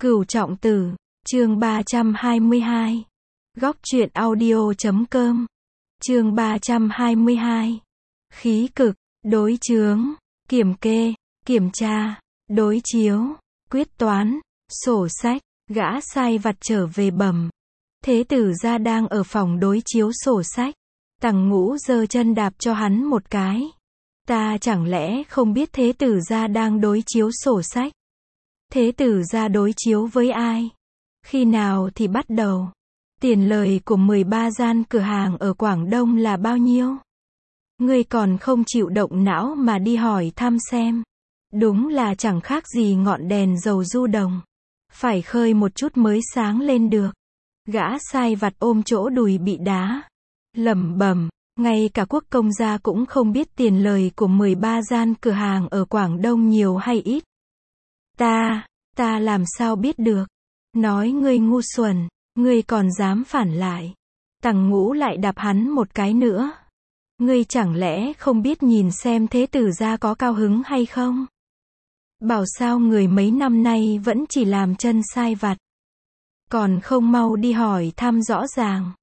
Cửu Trọng Tử, chương 322. Góc truyện audio.com. Chương 322. Khí cực, đối chướng, kiểm kê, kiểm tra, đối chiếu, quyết toán, sổ sách, gã sai vặt trở về bẩm. Thế tử gia đang ở phòng đối chiếu sổ sách. Tằng Ngũ giơ chân đạp cho hắn một cái. Ta chẳng lẽ không biết thế tử gia đang đối chiếu sổ sách? Thế tử gia đối chiếu với ai? Khi nào thì bắt đầu? Tiền lời của 13 gian cửa hàng ở Quảng Đông là bao nhiêu? Ngươi còn không chịu động não mà đi hỏi thăm xem. Đúng là chẳng khác gì ngọn đèn dầu du đồng. Phải khơi một chút mới sáng lên được. Gã sai vặt ôm chỗ đùi bị đá. Lẩm bẩm, ngay cả Quốc công gia cũng không biết tiền lời của 13 gian cửa hàng ở Quảng Đông nhiều hay ít. Ta làm sao biết được? Nói ngươi ngu xuẩn, ngươi còn dám phản lại. Tằng Ngũ lại đạp hắn một cái nữa. Ngươi chẳng lẽ không biết nhìn xem thế tử gia có cao hứng hay không? Bảo sao người mấy năm nay vẫn chỉ làm chân sai vặt. Còn không mau đi hỏi thăm rõ ràng.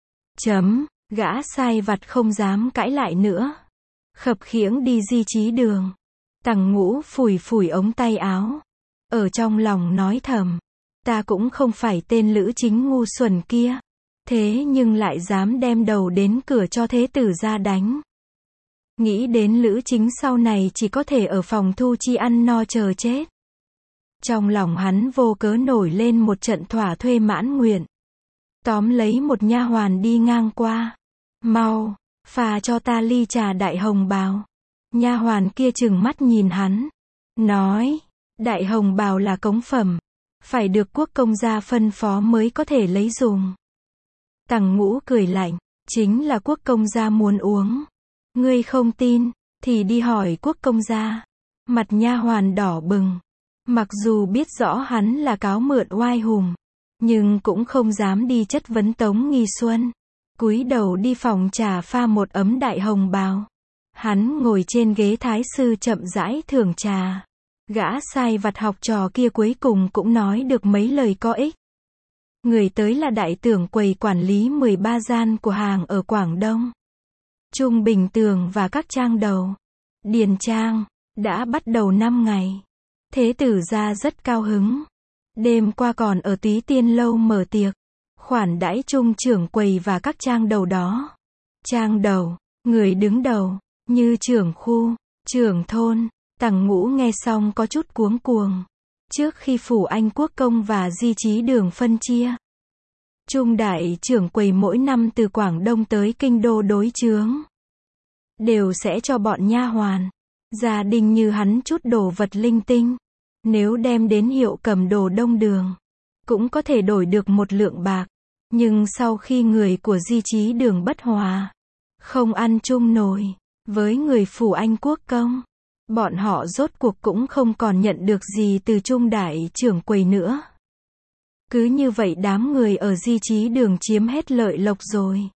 Gã sai vặt không dám cãi lại nữa. Khập khiễng đi Di Chí Đường. Tằng Ngũ phủi phủi ống tay áo. Ở trong lòng nói thầm. Ta cũng không phải tên Lữ Chính ngu xuẩn kia. Thế nhưng lại dám đem đầu đến cửa cho thế tử gia đánh. Nghĩ đến Lữ Chính sau này chỉ có thể ở phòng thu chi ăn no chờ chết. Trong lòng hắn vô cớ nổi lên một trận thỏa thuê mãn nguyện. Tóm lấy một nha hoàn đi ngang qua. Mau, pha cho ta ly trà Đại Hồng Bào. Nha hoàn kia trừng mắt nhìn hắn. Nói, Đại Hồng Bào là cống phẩm. Phải được Quốc công gia phân phó mới có thể lấy dùng. Tằng Ngũ cười lạnh, chính là Quốc công gia muốn uống. Ngươi không tin, thì đi hỏi Quốc công gia. Mặt nha hoàn đỏ bừng. Mặc dù biết rõ hắn là cáo mượn oai hùng, nhưng cũng không dám đi chất vấn Tống Nghi Xuân. Cúi đầu đi phòng trà pha một ấm Đại Hồng Bào. Hắn ngồi trên ghế thái sư chậm rãi thưởng trà. Gã sai vặt học trò kia cuối cùng cũng nói được mấy lời có ích. Người tới là đại tưởng quầy quản lý 13 gian của hàng ở Quảng Đông. Trung Bình Tường và các trang đầu. Điền Trang, đã bắt đầu 5 ngày. Thế tử gia rất cao hứng. Đêm qua còn ở Túy Tiên Lâu mở tiệc. Khoản đãi trung trưởng quầy và các trang đầu đó. Trang đầu, người đứng đầu, như trưởng khu, trưởng thôn. Tằng Ngũ nghe xong có chút cuống cuồng. Trước khi Phủ Anh Quốc công và Di Chí Đường phân chia, Trung đại trưởng quầy mỗi năm từ Quảng Đông tới Kinh Đô đối chướng, đều sẽ cho bọn nha hoàn, gia đình như hắn chút đồ vật linh tinh. Nếu đem đến Hiệu Cầm Đồ Đông Đường, cũng có thể đổi được 1 lượng bạc. Nhưng sau khi người của Di Chí Đường bất hòa, không ăn chung nổi với người Phủ Anh Quốc công, bọn họ rốt cuộc cũng không còn nhận được gì từ Trung đại trưởng quầy nữa. Cứ như vậy đám người ở Di Chí Đường chiếm hết lợi lộc rồi.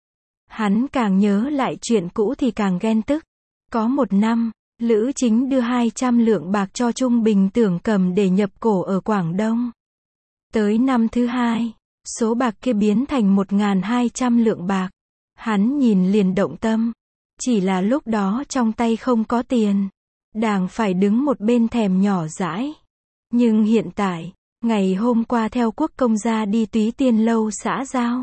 Hắn càng nhớ lại chuyện cũ thì càng ghen tức. Có một năm, Lữ Chính đưa 200 lượng bạc cho Trung Bình Tưởng cầm để nhập cổ ở Quảng Đông. Tới năm thứ 2, số bạc kia biến thành 1.200 lượng bạc. Hắn nhìn liền động tâm. Chỉ là lúc đó trong tay không có tiền. Đàng phải đứng một bên thèm nhỏ dãi. Nhưng hiện tại, ngày hôm qua theo Quốc công gia đi Túy Tiên Lâu xã giao.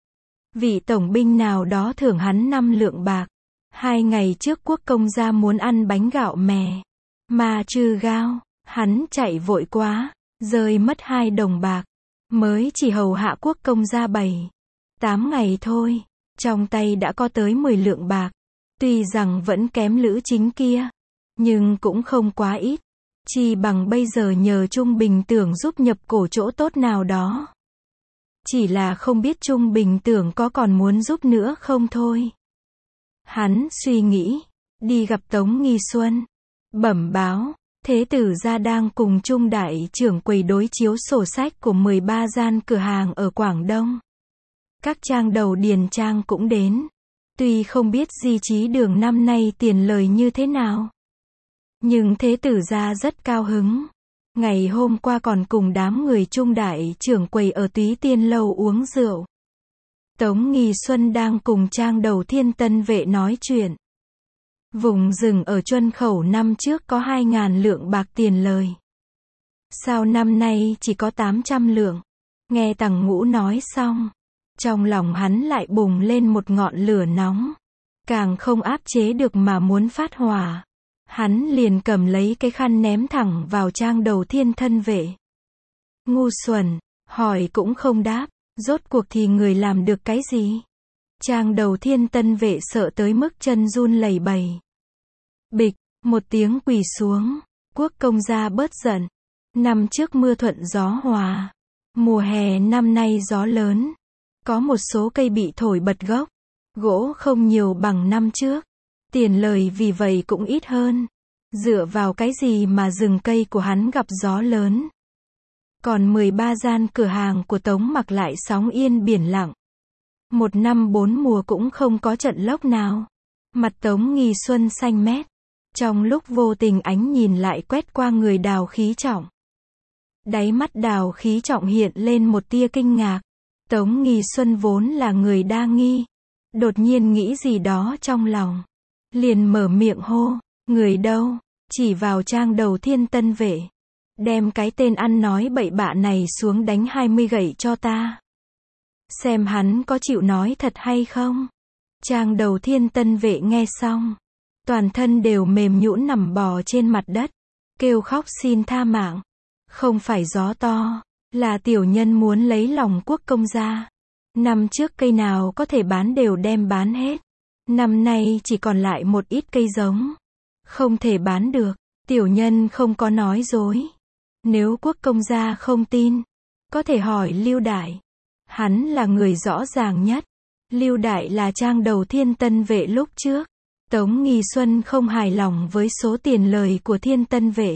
Vị tổng binh nào đó thưởng hắn 5 lượng bạc. 2 ngày trước Quốc công gia muốn ăn bánh gạo mè, mà trừ gao, hắn chạy vội quá, rơi mất 2 đồng bạc. Mới chỉ hầu hạ Quốc công gia 7-8 ngày thôi, trong tay đã có tới 10 lượng bạc. Tuy rằng vẫn kém Lữ Chính kia, nhưng cũng không quá ít. Chỉ bằng bây giờ nhờ Trung Bình Tưởng giúp nhập cổ chỗ tốt nào đó. Chỉ là không biết Trung Bình Tưởng có còn muốn giúp nữa không thôi. Hắn suy nghĩ, đi gặp Tống Nghi Xuân, bẩm báo, thế tử gia đang cùng Trung đại trưởng quầy đối chiếu sổ sách của 13 gian cửa hàng ở Quảng Đông. Các trang đầu Điền Trang cũng đến. Tuy không biết Di Chí Đường năm nay tiền lời như thế nào, nhưng thế tử gia rất cao hứng. Ngày hôm qua còn cùng đám người Trung đại trưởng quầy ở Túy Tiên lâu uống rượu. Tống Nghi Xuân đang cùng trang đầu Thiên Tân Vệ nói chuyện. Vùng rừng ở Chuân Khẩu năm trước có 2.000 lượng bạc tiền lời. Sao năm nay chỉ có 800 lượng? Nghe Tằng Ngũ nói xong, trong lòng hắn lại bùng lên một ngọn lửa nóng. Càng không áp chế được mà muốn phát hỏa. Hắn liền cầm lấy cái khăn ném thẳng vào trang đầu Thiên Thân Vệ. Ngu xuẩn, hỏi cũng không đáp, rốt cuộc thì người làm được cái gì? Trang đầu Thiên Tân Vệ sợ tới mức chân run lẩy bẩy. Bịch, một tiếng quỳ xuống, Quốc công gia bớt giận. Năm trước mưa thuận gió hòa, mùa hè năm nay gió lớn. Có một số cây bị thổi bật gốc, gỗ không nhiều bằng năm trước. Tiền lời vì vậy cũng ít hơn. Dựa vào cái gì mà rừng cây của hắn gặp gió lớn? Còn 13 gian cửa hàng của Tống Mặc lại sóng yên biển lặng. Một năm 4 mùa cũng không có trận lốc nào. Mặt Tống Nghi Xuân xanh mét. Trong lúc vô tình ánh nhìn lại quét qua người Đào Khí Trọng. Đáy mắt Đào Khí Trọng hiện lên một tia kinh ngạc. Tống Nghi Xuân vốn là người đa nghi. Đột nhiên nghĩ gì đó trong lòng. Liền mở miệng hô, người đâu? Chỉ vào trang đầu Thiên Tân Vệ. Đem cái tên ăn nói bậy bạ này xuống đánh 20 gậy cho ta. Xem hắn có chịu nói thật hay không? Trang đầu Thiên Tân Vệ nghe xong. Toàn thân đều mềm nhũn nằm bò trên mặt đất. Kêu khóc xin tha mạng. Không phải gió to. Là tiểu nhân muốn lấy lòng Quốc công gia. Năm trước cây nào có thể bán đều đem bán hết. Năm nay chỉ còn lại một ít cây giống. Không thể bán được. Tiểu nhân không có nói dối. Nếu Quốc công gia không tin, có thể hỏi Lưu Đại. Hắn là người rõ ràng nhất. Lưu Đại là trang đầu Thiên Tân Vệ lúc trước. Tống Nghi Xuân không hài lòng với số tiền lời của Thiên Tân Vệ.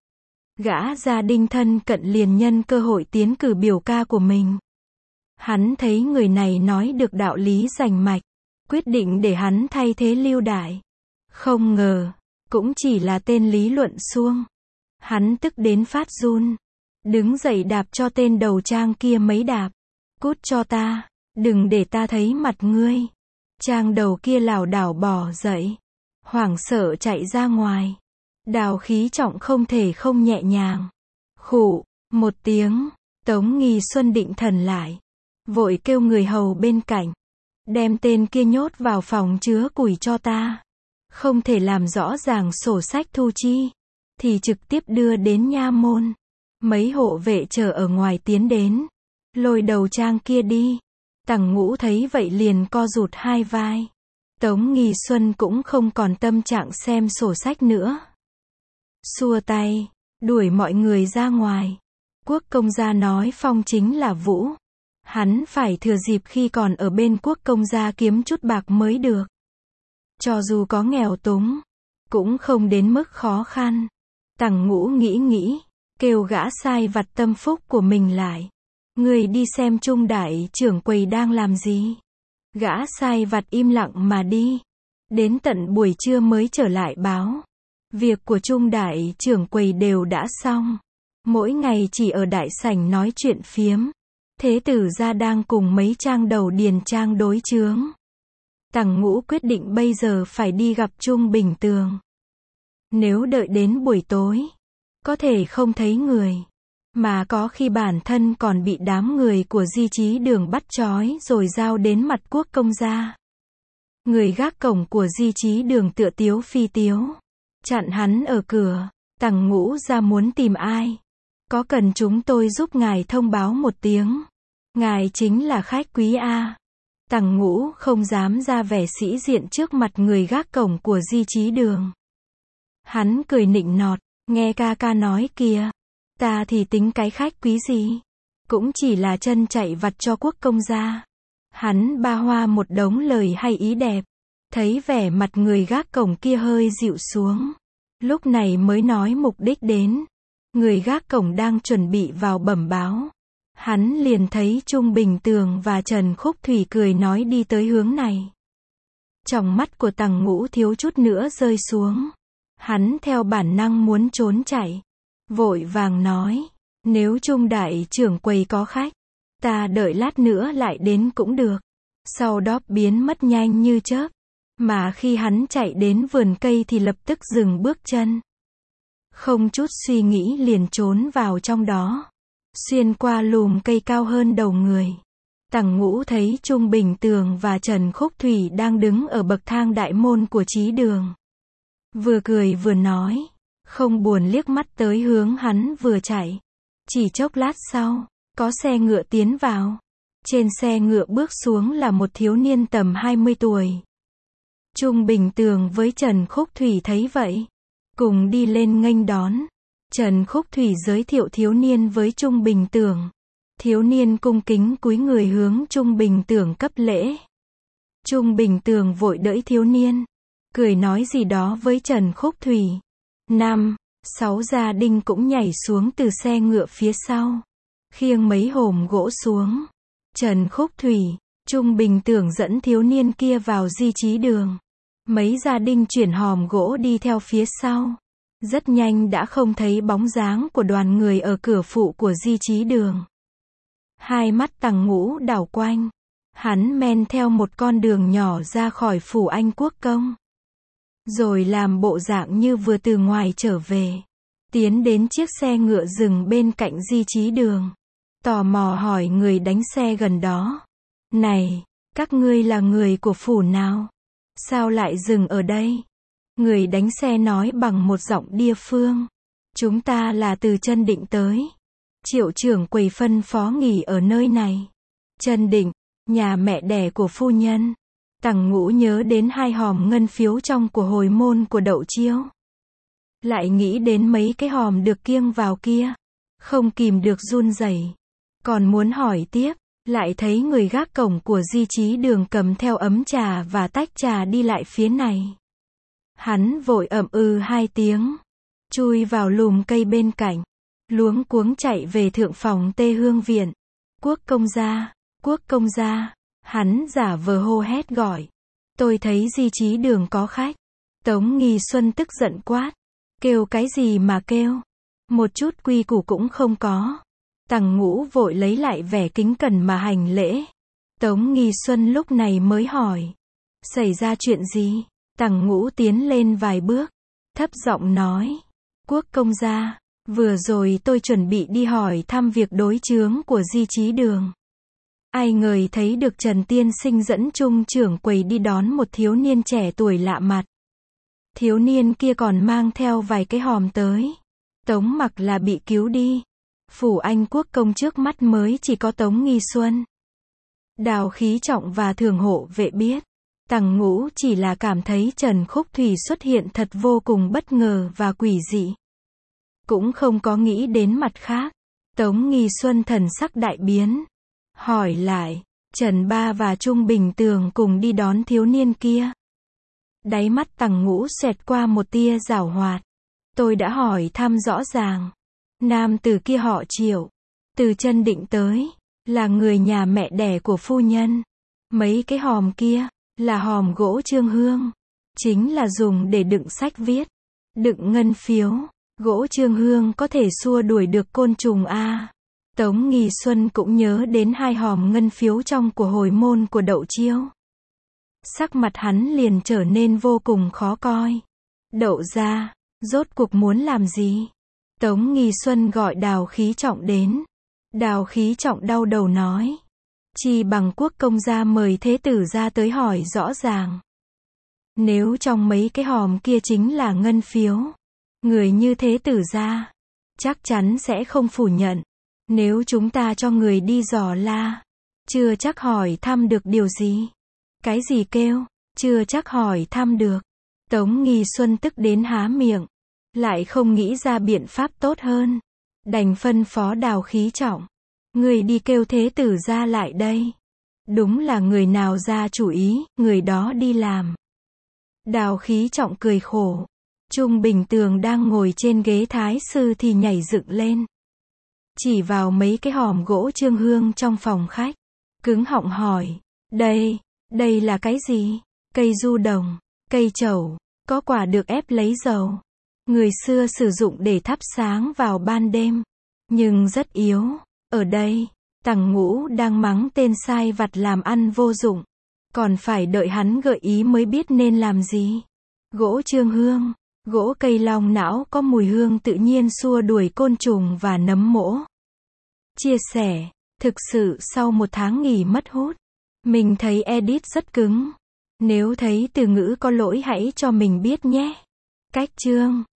Gã gia đình thân cận liền nhân cơ hội tiến cử biểu ca của mình. Hắn thấy người này nói được đạo lý rành mạch, quyết định để hắn thay thế Lưu Đại. Không ngờ, cũng chỉ là tên lý luận suông. Hắn tức đến phát run. Đứng dậy đạp cho tên đầu trang kia mấy đạp. Cút cho ta, đừng để ta thấy mặt ngươi. Trang đầu kia lảo đảo bò dậy. Hoảng sợ chạy ra ngoài. Đào Khí Trọng không thể không nhẹ nhàng. Khụ, một tiếng, Tống Nghi Xuân định thần lại. Vội kêu người hầu bên cạnh. Đem tên kia nhốt vào phòng chứa củi cho ta. Không thể làm rõ ràng sổ sách thu chi. Thì trực tiếp đưa đến nha môn. Mấy hộ vệ chờ ở ngoài tiến đến. Lôi đầu trang kia đi. Tằng Ngũ thấy vậy liền co rụt hai vai. Tống Nghi Xuân cũng không còn tâm trạng xem sổ sách nữa. Xua tay, đuổi mọi người ra ngoài. Quốc công gia nói phong chính là vũ. Hắn phải thừa dịp khi còn ở bên Quốc công gia kiếm chút bạc mới được. Cho dù có nghèo túng, cũng không đến mức khó khăn. Tằng Ngũ nghĩ, kêu gã sai vặt tâm phúc của mình lại. Người đi xem Trung đại trưởng quầy đang làm gì. Gã sai vặt im lặng mà đi. Đến tận buổi trưa mới trở lại báo. Việc của Trung đại trưởng quầy đều đã xong. Mỗi ngày chỉ ở đại sảnh nói chuyện phiếm. Thế tử gia đang cùng mấy trang đầu điền trang đối chướng. Tằng Ngũ quyết định bây giờ phải đi gặp Trung Bình Tường. Nếu đợi đến buổi tối, có thể không thấy người. Mà có khi bản thân còn bị đám người của Di Chí Đường bắt trói rồi giao đến mặt Quốc công gia. Người gác cổng của Di Chí Đường tựa tiếu phi tiếu. Chặn hắn ở cửa. Tằng Ngũ ra muốn tìm ai? Có cần chúng tôi giúp ngài thông báo một tiếng? Ngài chính là khách quý a. Tằng Ngũ không dám ra vẻ sĩ diện trước mặt người gác cổng của Di Chí Đường. Hắn cười nịnh nọt, nghe ca ca nói kìa. Ta thì tính cái khách quý gì? Cũng chỉ là chân chạy vặt cho Quốc công gia. Hắn ba hoa một đống lời hay ý đẹp. Thấy vẻ mặt người gác cổng kia hơi dịu xuống. Lúc này mới nói mục đích đến. Người gác cổng đang chuẩn bị vào bẩm báo. Hắn liền thấy Trung Bình Tường và Trần Khúc Thủy cười nói đi tới hướng này. Tròng mắt của Tằng Ngũ thiếu chút nữa rơi xuống. Hắn theo bản năng muốn trốn chạy. vội vàng nói, nếu Trung đại trưởng quầy có khách, ta đợi lát nữa lại đến cũng được. Sau đó biến mất nhanh như chớp, mà khi hắn chạy đến vườn cây thì lập tức dừng bước chân. Không chút suy nghĩ liền trốn vào trong đó, xuyên qua lùm cây cao hơn đầu người. Tằng Ngũ thấy Trung Bình Tường và Trần Khúc Thủy đang đứng ở bậc thang đại môn của trí đường. Vừa cười vừa nói, không buồn liếc mắt tới hướng hắn vừa chạy. Chỉ chốc lát sau, có xe ngựa tiến vào. Trên xe ngựa bước xuống là một thiếu niên tầm 20 tuổi. Trung Bình Tường với Trần Khúc Thủy thấy vậy, cùng đi lên nghênh đón. Trần Khúc Thủy giới thiệu thiếu niên với Trung Bình Tường. Thiếu niên cung kính cúi người hướng Trung Bình Tường cấp lễ. Trung Bình Tường vội đỡ thiếu niên, cười nói gì đó với Trần Khúc Thủy. 5-6 gia đình cũng nhảy xuống từ xe ngựa phía sau, khiêng mấy hòm gỗ xuống. Trần Khúc Thủy, Trung Bình Tường dẫn thiếu niên kia vào di trí đường. Mấy gia đình chuyển hòm gỗ đi theo phía sau. Rất nhanh đã không thấy bóng dáng của đoàn người ở cửa phụ của di trí đường. Hai mắt Tằng Ngũ đảo quanh. Hắn men theo một con đường nhỏ ra khỏi phủ Anh Quốc công. Rồi làm bộ dạng như vừa từ ngoài trở về. Tiến đến chiếc xe ngựa dừng bên cạnh di trí đường. Tò mò hỏi người đánh xe gần đó. Này, các ngươi là người của phủ nào? Sao lại dừng ở đây? Người đánh xe nói bằng một giọng địa phương. Chúng ta là từ Trân Định tới. Triệu trưởng quầy phân phó nghỉ ở nơi này. Trân Định, nhà mẹ đẻ của phu nhân. Tằng Ngũ nhớ đến 2 hòm ngân phiếu trong của hồi môn của Đậu Chiêu. Lại nghĩ đến mấy cái hòm được kiêng vào kia. Không kìm được run rẩy. Còn muốn hỏi tiếp, lại thấy người gác cổng của di trí đường cầm theo ấm trà và tách trà đi lại phía này. Hắn vội ậm 2 tiếng, chui vào lùm cây bên cạnh, luống cuống chạy về thượng phòng Tê Hương viện. Quốc công gia, hắn giả vờ hô hét gọi. Tôi thấy di trí đường có khách. Tống Nghi Xuân tức giận quát. Kêu cái gì mà kêu? Một chút quy củ cũng không có. Tằng Ngũ vội lấy lại vẻ kính cẩn mà hành lễ. Tống Nghi Xuân lúc này mới hỏi. Xảy ra chuyện gì? Tằng Ngũ tiến lên vài bước, thấp giọng nói. Quốc công gia, vừa rồi tôi chuẩn bị đi hỏi thăm việc đối chướng của di trí đường. Ai ngờ thấy được Trần tiên sinh dẫn Trung trưởng quầy đi đón một thiếu niên trẻ tuổi lạ mặt. Thiếu niên kia còn mang theo vài cái hòm tới. Tống mặc là bị cứu đi. Phủ Anh Quốc công trước mắt mới chỉ có Tống Nghi Xuân. Đào Khí Trọng và Thường Hộ Vệ biết. Tằng Ngũ chỉ là cảm thấy Trần Khúc Thủy xuất hiện thật vô cùng bất ngờ và quỷ dị. Cũng không có nghĩ đến mặt khác. Tống Nghi Xuân thần sắc đại biến. Hỏi lại, Trần Ba và Trung Bình Tường cùng đi đón thiếu niên kia. Đáy mắt Tằng Ngũ xẹt qua một tia giảo hoạt. Tôi đã hỏi thăm rõ ràng. Nam tử kia họ Triệu, từ Trân Định tới, là người nhà mẹ đẻ của phu nhân. Mấy cái hòm kia là hòm gỗ trương hương, chính là dùng để đựng sách viết, đựng ngân phiếu. Gỗ trương hương có thể xua đuổi được côn trùng a. Tống Nghi Xuân cũng nhớ đến 2 hòm ngân phiếu trong của hồi môn của Đậu Chiêu. Sắc mặt hắn liền trở nên vô cùng khó coi. Đậu gia, rốt cuộc muốn làm gì? Tống Nghi Xuân gọi Đào Khí Trọng đến. Đào Khí Trọng đau đầu nói. Chi bằng quốc công gia mời thế tử ra tới hỏi rõ ràng. Nếu trong mấy cái hòm kia chính là ngân phiếu, người như thế tử ra chắc chắn sẽ không phủ nhận. Nếu chúng ta cho người đi dò la, chưa chắc hỏi thăm được điều gì. Cái gì kêu, chưa chắc hỏi thăm được. Tống Nghi Xuân tức đến há miệng, lại không nghĩ ra biện pháp tốt hơn. Đành phân phó Đào Khí Trọng. Người đi kêu thế tử ra lại đây. Đúng là người nào ra chủ ý, người đó đi làm. Đào Khí Trọng cười khổ. Trung Bình Tường đang ngồi trên ghế thái sư thì nhảy dựng lên. Chỉ vào mấy cái hòm gỗ trương hương trong phòng khách. Cứng họng hỏi. Đây là cái gì? Cây du đồng, cây trầu, có quả được ép lấy dầu. Người xưa sử dụng để thắp sáng vào ban đêm, nhưng rất yếu. Ở đây, Tằng Ngũ đang mắng tên sai vặt làm ăn vô dụng, còn phải đợi hắn gợi ý mới biết nên làm gì. Gỗ trương hương, gỗ cây long não có mùi hương tự nhiên xua đuổi côn trùng và nấm mỗ. Chia sẻ, thực sự sau một tháng nghỉ mất hút, mình thấy edit rất cứng. Nếu thấy từ ngữ có lỗi hãy cho mình biết nhé. Cách chương